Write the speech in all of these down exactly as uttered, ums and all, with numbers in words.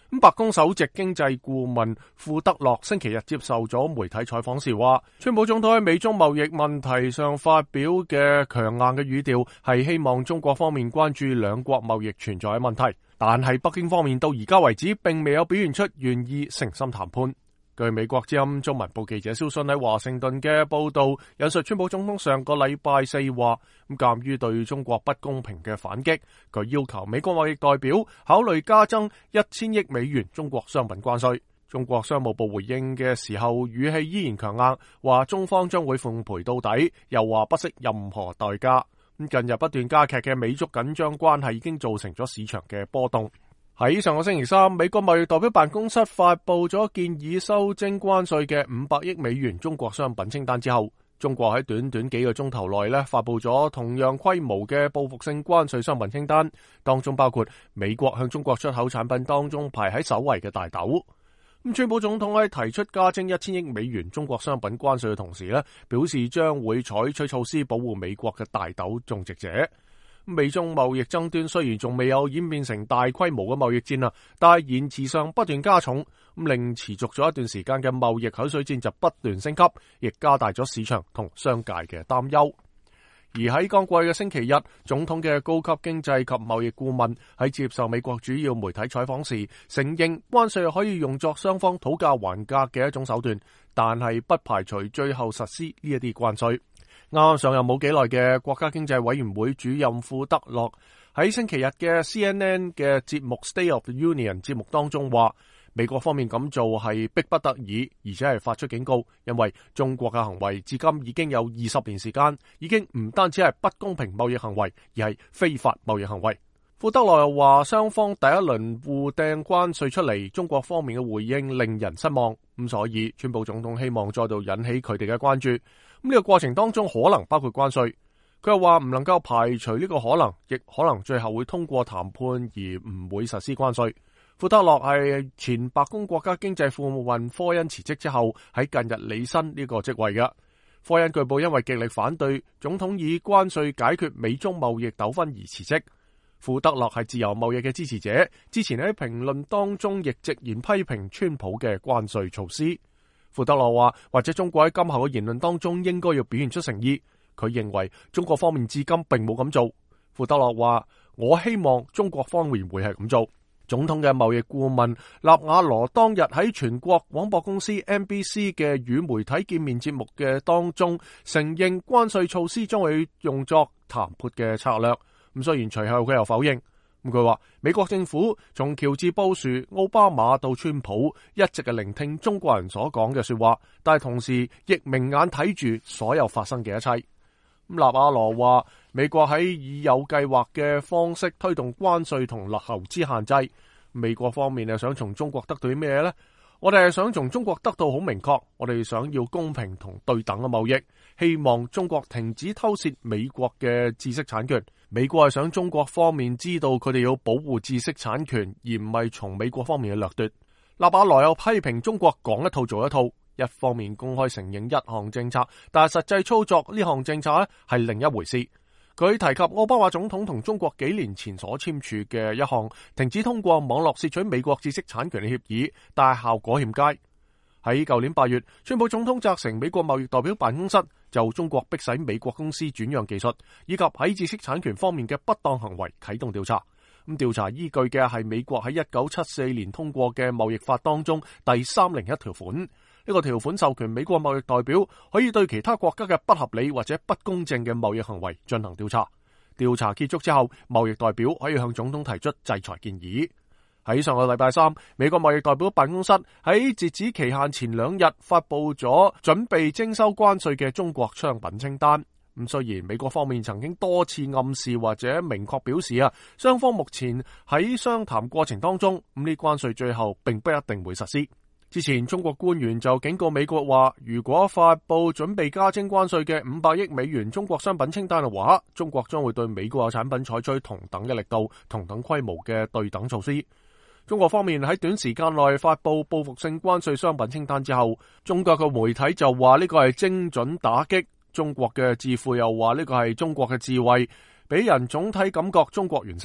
咁白宮首席經濟顧問庫德洛星期日接受咗媒體採訪時話，川普總統喺美中貿易問題上發表嘅強硬嘅語調係希望中國方面關注兩國貿易存在嘅問題，但係北京方面到而家為止並未有表現出願意誠心談判。據美國之音中文部記者蕭信喺華盛頓嘅報道引述川普總統上個禮拜四話，咁鑒於對中國不公平嘅反擊，佢要求美國貿易代表考慮加增一千億美元中國商品關稅。中國商務部回應嘅時候語氣依然強硬，話中方將會奉陪到底，又話不惜任何代價。咁近日不斷加劇嘅美中緊張關係已經造成咗市場嘅波動。喺上個星期三，美國貿易代表辦公室發布咗建議修徵關稅嘅五百億美元中國商品清單之後，中國喺短短幾個鐘頭內咧發布咗同樣規模嘅報復性關稅商品清單，當中包括美國向中國出口產品當中排喺首位嘅大豆。咁川普總統喺提出加徵一千億美元中國商品關稅嘅同時咧，表示將會採取措施保護美國嘅大豆種植者。美中貿易爭端雖然仲未有演變成大規模嘅貿易戰啊，但係言辭上不斷加重，咁令持續咗一段時間嘅貿易口水戰就不斷升級，亦加大咗市場同商界嘅擔憂。而喺剛過去嘅星期日，總統嘅高級經濟及貿易顧問喺接受美國主要媒體採訪時，承認關稅可以用作雙方討價還價嘅一種手段，但係不排除最後實施呢一啲關稅。啱啱上任冇幾耐嘅國家經濟委員會主任庫德洛喺星期日嘅 C N N 嘅節目 State of the Union 節目當中話，美國方面咁做係迫不得已，而且係發出警告，因為中國嘅行為至今已經有二十年時間，已經唔單止係不公平貿易行為，而係非法貿易行為。庫德洛又話，雙方第一輪互掟關稅出嚟，中國方面嘅回應令人失望，咁所以川普總統希望再度引起佢哋嘅關注。咁呢個過程當中可能包括關稅，佢又話唔能夠排除呢個可能，亦可能最後會通過談判而唔會實施關稅。庫德洛係前白宮國家經濟顧問科恩辭職之後喺近日履新呢個職位嘅。科恩據報因為極力反對總統以關稅解決美中貿易糾紛而辭職。庫德洛係自由貿易嘅支持者，之前喺評論當中亦直言批評川普嘅關稅措施。庫德洛話，或者中國喺今後嘅言論當中應該要表現出誠意。佢認為中國方面至今並冇咁做。庫德洛話，我希望中國方面會係咁做。總統嘅貿易顧問納瓦羅當日喺全國廣播公司 N B C 嘅與媒體見面節目嘅當中，承認關稅措施將會用作談判嘅策略。咁雖然隨後佢又否認，咁佢話美國政府從喬治布殊、奧巴馬到川普一直係聆聽中國人所講嘅說話，但係同時亦明眼睇住所有發生嘅一切。咁納瓦羅話，美國喺以有計劃嘅方式推動關稅同投資限制，美國方面係想從中國得到啲咩呢？我哋係想從中國得到好明確，我哋想要公平同對等嘅貿易，希望中國停止偷竊美國嘅知識產權。美國係想中國方面知道佢哋要保護知識產權，而唔係從美國方面嘅掠奪。納瓦羅又批評中國講一套做一套，一方面公開承認一項政策，但係實際操作呢項政策咧係另一回事。佢提及奧巴馬總統同中國幾年前所簽署嘅一項停止通過網絡竊取美國知識產權嘅協議，但係效果欠佳。喺舊年八月，川普總統責成美國貿易代表辦公室就中國迫使美國公司轉讓技術，以及喺知識產權方面嘅不當行為啟動調查。咁調查依據嘅係美國喺一九七四年通過嘅貿易法當中第三零一條款。呢個條款授權美國貿易代表可以對其他國家嘅不合理或者不公正嘅貿易行為進行調查。調查結束之後，貿易代表可以向總統提出制裁建議。喺上個禮拜三，美國貿易代表辦公室喺截止期限前兩日發佈咗準備徵收關稅嘅中國商品清單。咁雖然美國方面曾經多次暗示或者明確表示啊，雙方目前喺商談過程當中，咁呢關稅最後並不一定會實施。之前中國官員就警告美國話，如果發佈準備加徵關稅嘅五百億美元中國商品清單嘅話，中國將會對美國嘅產品採取同等嘅力度、同等規模嘅對等措施。中國方面喺短時間內發佈報復性關稅商品清單之後，中國嘅媒體就話呢個係精準打擊，中國嘅智庫又話呢個係中國嘅智慧，俾人總體感覺中國完勝。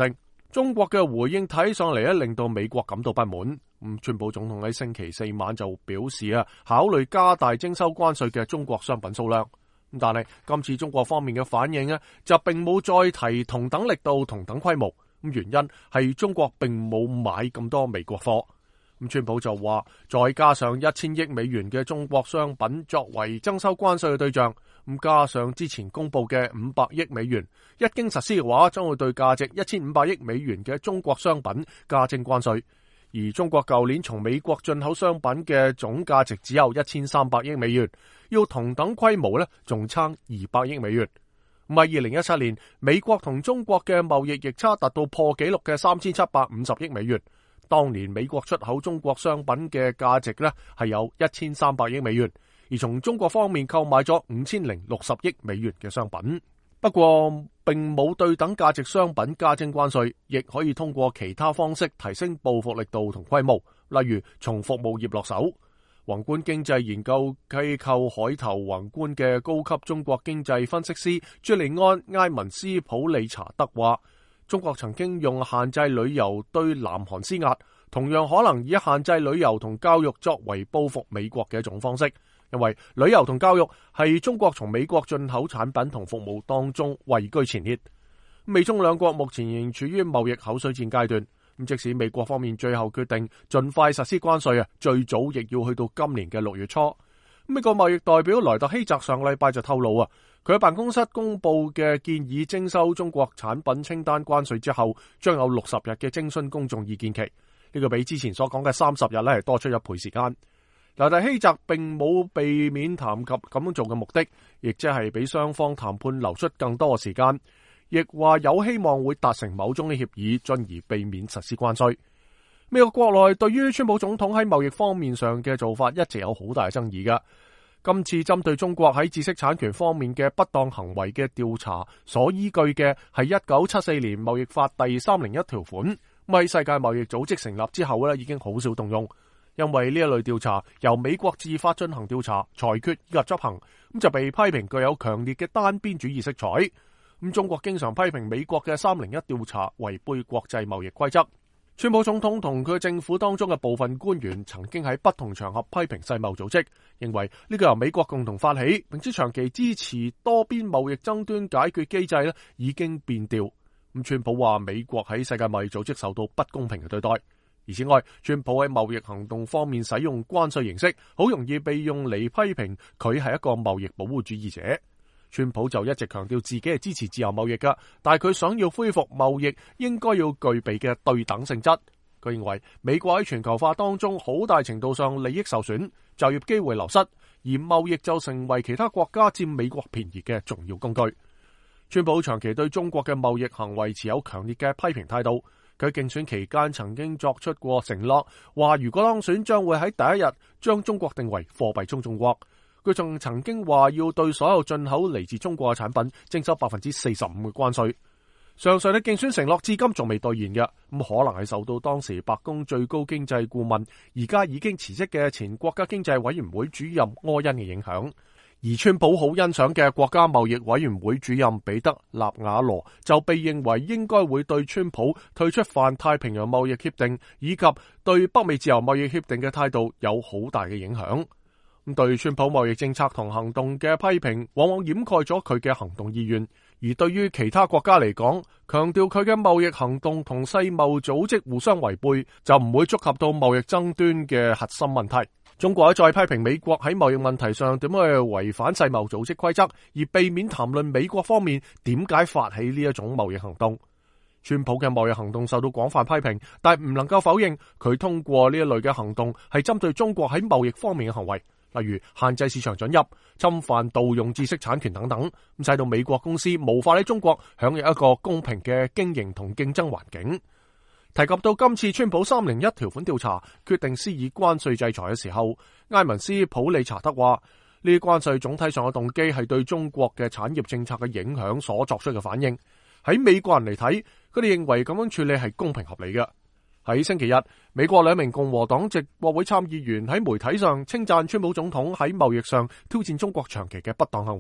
中國嘅回應睇上嚟咧，令到美國感到不滿。咁，川普總統喺星期四晚就表示啊，考慮加大徵收關稅嘅中國商品數量。咁但係今次中國方面嘅反應咧，就並冇再提同等力度、同等規模。咁原因係中國並冇買咁多美國貨。咁川普就話，再加上一千億美元嘅中國商品作為徵收關稅嘅對象。咁加上之前公布嘅五百億美元，一經實施嘅話，將會對價值一千五百億美元嘅中國商品加徵關稅。而中國舊年從美國進口商品嘅總價值只有一千三百億美元，要同等規模咧，仲差二百億美元。咁喺二零一七年，美國同中國嘅貿易逆差達到破紀錄嘅三千七百五十億美元。當年美國出口中國商品嘅價值咧係有一千三百億美元。而從中國方面購買咗五千零六十億美元嘅商品，不過並冇對等價值商品加徵關稅，亦可以通過其他方式提升報復力度同規模，例如從服務業落手。宏觀經濟研究機構海投宏觀嘅高級中國經濟分析師朱利安埃文斯普利查德話，中國曾經用限制旅遊對南韓施壓，同樣可能以限制旅遊同教育作為報復美國嘅一種方式。因為旅遊同教育係中國從美國進口產品同服務當中位居前列。美中兩國目前仍處於貿易口水戰階段。咁即使美國方面最後決定盡快實施關稅啊，最早亦要去到今年嘅六月初。美國貿易代表萊特希澤上禮拜就透露啊，佢喺辦公室公布嘅建議徵收中國產品清單關稅之後，將有六十日嘅徵詢公眾意見期。呢個比之前所講嘅三十日咧係多出一倍時間。萊特希澤並冇避免談及咁樣做嘅目的，亦即係俾雙方談判留出更多嘅時間，亦話有希望會達成某種嘅協議，進而避免實施關稅。美國國內對於川普總統喺貿易方面上嘅做法一直有好大嘅爭議㗎。今次針對中國喺知識產權方面嘅不當行為嘅調查，所依據嘅係一九七四年貿易法第三零一條款，喺世界貿易組織成立之後咧，已經好少動用。因為呢一類調查由美國自發進行調查、裁決以及執行，咁就被批評具有強烈嘅單邊主義色彩。咁中國經常批評美國嘅三零一調查違背國際貿易規則。川普總統同佢政府當中嘅部分官員曾經喺不同場合批評世貿組織，認為呢個由美國共同發起，並且長期支持多邊貿易爭端解決機制咧，已經變調。咁川普話美國喺世界貿易組織受到不公平嘅對待。而此外，川普喺貿易行動方面使用關稅形式，好容易被用嚟批評佢係一個貿易保護主義者。川普就一直強調自己係支持自由貿易㗎，但係佢想要恢復貿易應該要具備嘅對等性質。佢認為美國喺全球化當中好大程度上利益受損，就業機會流失，而貿易就成為其他國家佔美國便宜嘅重要工具。川普長期對中國嘅貿易行為持有強烈嘅批評態度。佢競選期間曾經作出過承諾，話如果當選將會喺第一日將中國定為貨幣中心國。佢仲曾經話要對所有進口嚟自中國嘅產品徵收百分之四十五嘅關稅。上述嘅競選承諾至今仲未兌現嘅，咁可能係受到當時白宮最高經濟顧問而家已經辭職嘅前國家經濟委員會主任柯恩嘅影響。而川普好欣賞嘅國家貿易委員會主任彼得納瓦羅就被認為應該會對川普退出泛太平洋貿易協定以及對北美自由貿易協定嘅態度有好大嘅影響。咁對川普貿易政策同行動嘅批評，往往掩蓋咗佢嘅行動意願。而對於其他國家嚟講，強調佢嘅貿易行動同世貿組織互相違背，就唔會觸及到貿易爭端嘅核心問題。中國再批評美國喺貿易問題上點樣去違反世貿組織規則，而避免談論美國方面點解發起呢一種貿易行動。川普嘅貿易行動受到廣泛批評，但係唔能夠否認佢通過呢一類嘅行動係針對中國喺貿易方面嘅行為，例如限制市場准入、侵犯盜用知識產權等等，咁使到美國公司無法喺中國享有一個公平嘅經營同競爭環境。提及到今次川普三零一條款調查決定施以關稅制裁嘅時候，埃文斯普利查德話呢啲關稅總體上嘅動機係對中國嘅產業政策嘅影響所作出嘅反應。喺美國人嚟睇，佢哋認為咁樣處理係公平合理嘅。喺星期日，美國兩名共和黨籍國會參議員喺媒體上稱讚川普總統喺貿易上挑戰中國長期嘅不當行為。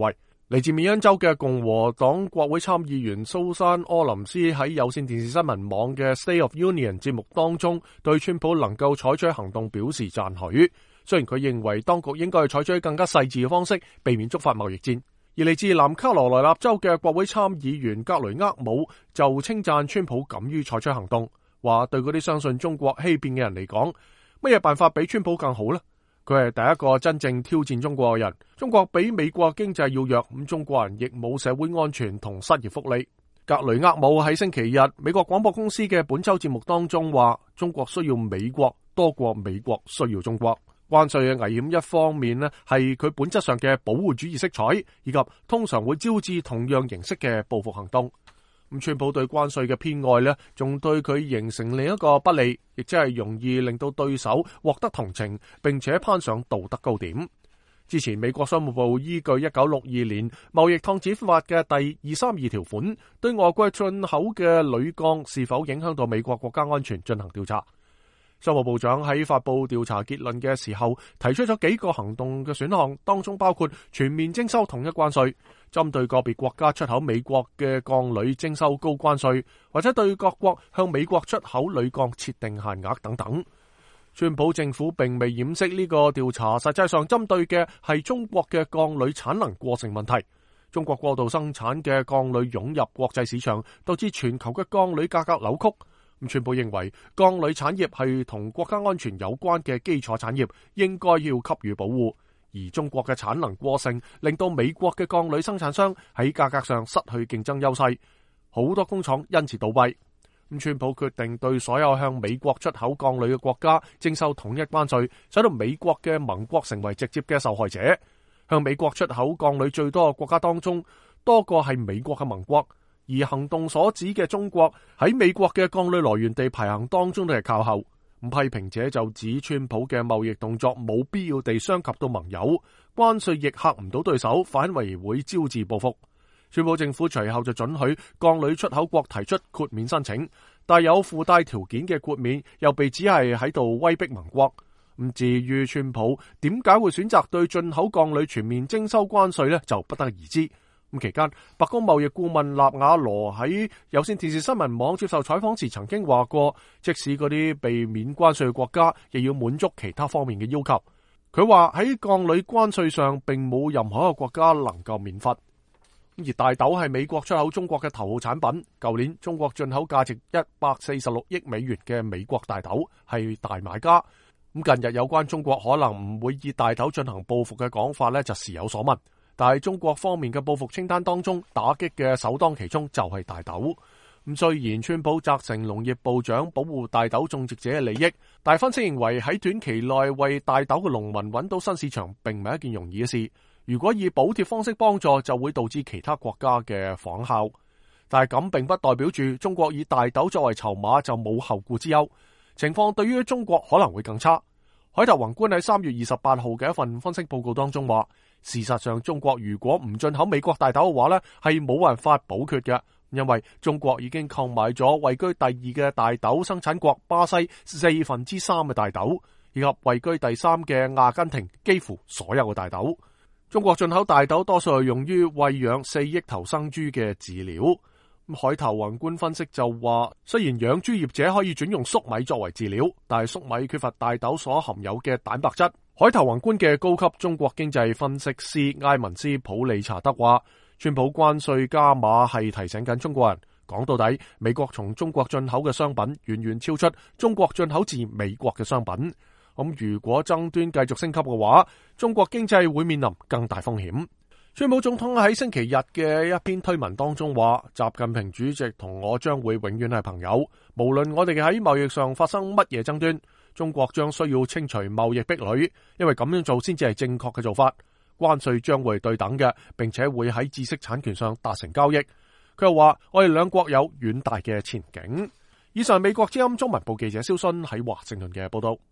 嚟自緬因州嘅共和黨國會參議員蘇珊·柯林斯喺有線電視新聞網嘅 State of Union 節目當中，對川普能夠採取行動表示讚許。雖然佢認為當局應該採取更加細緻嘅方式，避免觸發貿易戰。而嚟自南卡羅來納州嘅國會參議員格雷厄姆就稱讚川普敢於採取行動，話對嗰啲相信中國欺騙嘅人嚟講，乜嘢辦法比川普更好呢？佢係第一個真正挑戰中國嘅人。中國比美國經濟要弱，咁中國人亦冇社會安全同失業福利。格雷厄姆喺星期日美國廣播公司嘅本周節目當中話，中國需要美國多過美國需要中國。關稅嘅危險一方面呢，係佢本質上嘅保護主義色彩，以及通常會招致同樣形式嘅報復行動。咁川普對關稅嘅偏愛呢，仲對佢形成另一個不利，亦即係容易令到對手獲得同情，並且攀上道德高點。之前美國商務部依據一九六二年貿易燙子法嘅第二三二條款，對外國進口嘅鋁鋼是否影響到美國國家安全進行調查。商務部長喺發布調查結論嘅時候，提出咗幾個行動嘅選項，當中包括全面徵收統一關稅，針對個別國家出口美國嘅鋼鋁徵收高關稅，或者對各國向美國出口鋁鋼設定限額等等。川普政府並未掩飾呢個調查實際上針對嘅係中國嘅鋼鋁產能過剩問題。中國過度生產嘅鋼鋁湧入國際市場，導致全球嘅鋼鋁價格扭曲。咁川普認為鋼鋁產業係同國家安全有關嘅基礎產業，應該要給予保護。而中國嘅產能過剩，令到美國嘅鋼鋁生產商喺價格上失去競爭優勢，好多工廠因此倒閉。咁川普決定對所有向美國出口鋼鋁嘅國家徵收統一關稅，使到美國嘅盟國成為直接嘅受害者。向美國出口鋼鋁最多嘅國家當中，多個係美國嘅盟國。而行動所指嘅中國喺美國嘅鋼鋁來源地排行當中都係靠後。咁批評者就指川普嘅貿易動作冇必要地傷及到盟友，關稅亦嚇唔到對手，反為會招致報復。川普政府隨後就准許鋼鋁出口國提出豁免申請，但有附帶條件嘅豁免又被指係喺度威逼盟國。咁至於川普點解會選擇對進口鋼鋁全面徵收關稅呢，就不得而知。咁期間，白宮貿易顧問納瓦羅喺有線電視新聞網接受採訪時曾經話過，即使嗰啲被免關稅嘅國家，亦要滿足其他方面嘅要求。佢話喺鋼鋁關稅上，並冇任何一個國家能夠免罰。而大豆係美國出口中國嘅頭號產品，舊年中國進口價值一百四十六億美元嘅美國大豆係大買家。咁近日有關中國可能唔會以大豆進行報復嘅講法呢，就時有所聞。但係中國方面嘅報復清單當中，打擊嘅首當其衝就係大豆。咁雖然川普責成農業部長保護大豆種植者嘅利益，但係分析認為喺短期內為大豆嘅農民揾到新市場並唔係一件容易嘅事。如果以補貼方式幫助，就會導致其他國家嘅仿效。但係咁並不代表住中國以大豆作為籌碼就冇後顧之憂。情況對於中國可能會更差。海頭宏觀喺三月二十八號嘅一份分析報告當中話，事實上中國如果唔進口美國大豆嘅話呢，係冇辦法補缺嘅，因為中國已經購買咗位居第二嘅大豆生產國巴西四分之三嘅大豆，以及位居第三嘅阿根廷幾乎所有嘅大豆。中國進口大豆多數係用於餵養四億頭生豬嘅飼料。海頭宏觀分析就話，雖然養豬業者可以轉用粟米作為飼料，但係粟米缺乏大豆所含有嘅蛋白質。海頭宏觀嘅高級中國經濟分析師埃文斯普利查德話，川普關稅加碼係提醒緊中國人，講到底，美國從中國進口嘅商品遠遠超出中國進口自美國嘅商品。咁如果爭端繼續升級嘅話，中國經濟會面臨更大風險。川普總統喺星期日嘅一篇推文當中話，習近平主席同我將會永遠係朋友，無論我哋喺貿易上發生乜嘢爭端，中國將需要清除貿易壁壘，因為咁樣做先至係正確嘅做法。關稅將會對等嘅，並且會喺知識產權上達成交易。佢又話，我哋兩國有遠大嘅前景。以上美國之音中文部記者蕭勳喺華盛頓嘅報道。